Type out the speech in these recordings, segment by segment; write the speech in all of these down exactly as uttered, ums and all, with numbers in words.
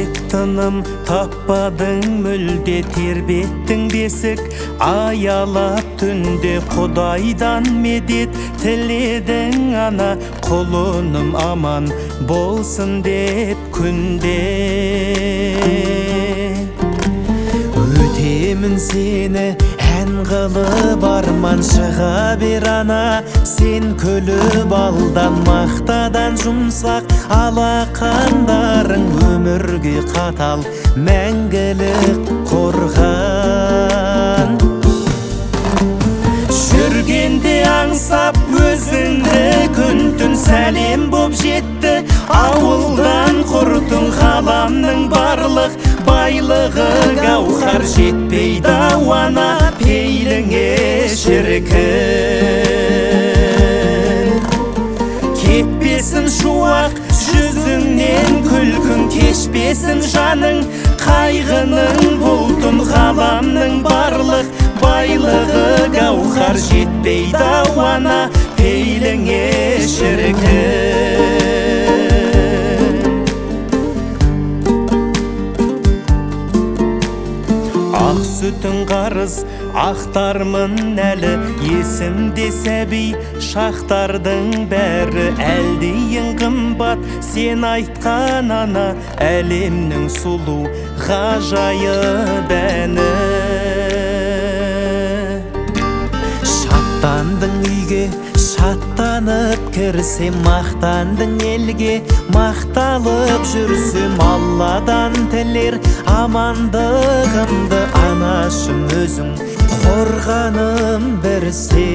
деп тыным таппадың мүлде, тербеттің бесік аялап түнде. Құдайдан медет тіледің ана, құлыным аман болсын деп күнде. Өтемін сені ән қылып арман, шыға бер ана сен күліп алдан. Мақтадан жұмсақ алақандарың өмірге қатал, мәңгілік қорған. Жүргенде аңсап өзіңді күн түн, сәлем боп жетті ауылдан құртың. Ғаламның барлық байлығы гауһар, жетпейді ауана пейіліңе шіркін. Кетпесін шуақ жүзіңнен күлкің, кешпесін жаның қайғының бұлтын. Ғаламның барлық байлығы гауһар, жетпейді ауана пейіліңе шіркін. Ақ сүтің қарыз ақтармын әлі, есімде сәби шақтардың бәрі. Әлдейін қымбат сен айтқан ана, әлемнің сұлу ғажайып әні. Шаттандың үйге шаттанып кірсем, мақтандың елге мақталып жүрсем. Алладан тілер амандығымды, анашым өзің қорғаным бір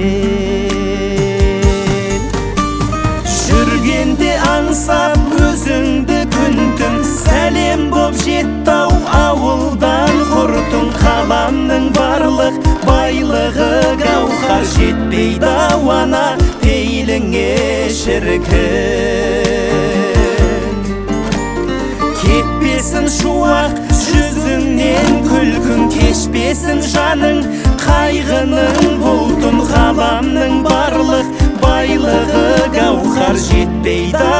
сен. Жүргенде аңсап өзіңді күн түн, сәлем боп жетті ау ауылдан құртың. Ғаламның барлық байлығы гауһар, жетпейді ауана пейіліңе шіркін. Кетпесін шуақ жүзіңнен күлкің, кешпесін жаның қайғының бұлтын. Ғаламның барлық байлығы гауһар, жетпейді